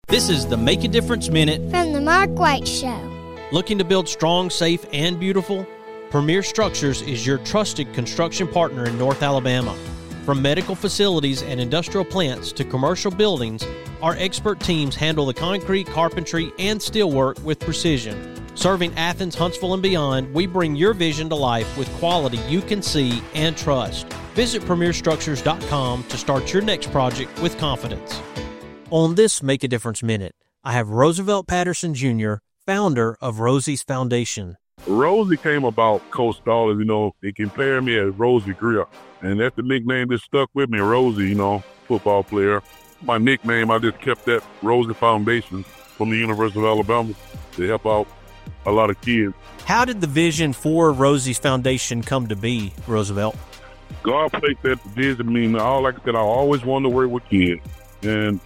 This is the Make a Difference Minute from the Mark White Show. Looking to build strong, safe, and beautiful? Premier Structures is your trusted construction partner in North Alabama. From medical facilities and industrial plants to commercial buildings, our expert teams handle the concrete, carpentry, and steelwork with precision. Serving Athens, Huntsville, and beyond, we bring your vision to life with quality you can see and trust. Visit PremierStructures.com to start your next project with confidence. On this Make a Difference Minute, I have Roosevelt Patterson Jr., founder of Rosie's Foundation. Rosie came about, Coach Dollars, they compare me as Rosie Greer. And that's the nickname that stuck with me, Rosie, football player. My nickname, I just kept that Rosie Foundation from the University of Alabama to help out a lot of kids. How did the vision for Rosie's Foundation come to be, Roosevelt? God placed that vision in me. Like I said, I always wanted to work with kids. And,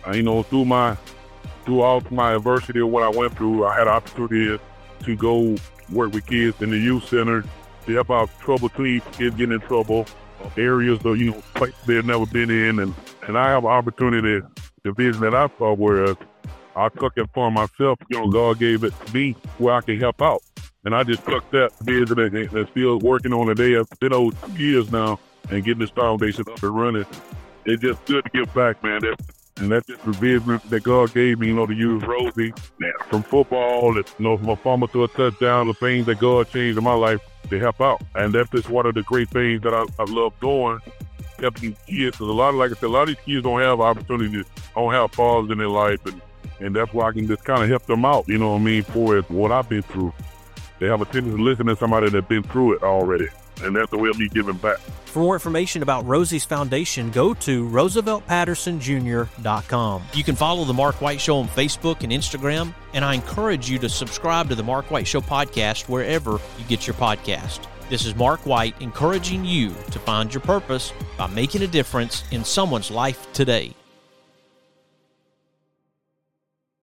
throughout my adversity of what I went through, I had opportunity to go work with kids in the youth center to help out troubled kids getting in trouble, areas that, places they've never been in. And I have an opportunity, the vision that I saw, whereas I took it for myself, God gave it to me where I can help out. And I just took that vision and still working on it. It's been over 2 years now and getting this foundation up and running. It's just good to give back, man. And that's just the vision that God gave me, to use Rosie from football, from a fumble to a touchdown, the things that God changed in my life to help out. And that's just one of the great things that I love doing, helping kids. Because a lot of these kids don't have opportunities, don't have fathers in their life. And that's why I can just kind of help them out, for what I've been through. They have a tendency to listen to somebody that's been through it already. And that's the way of me giving back. For more information about Rosie's Foundation, go to RooseveltPattersonJr.com. You can follow The Mark White Show on Facebook and Instagram, and I encourage you to subscribe to The Mark White Show podcast wherever you get your podcast. This is Mark White encouraging you to find your purpose by making a difference in someone's life today.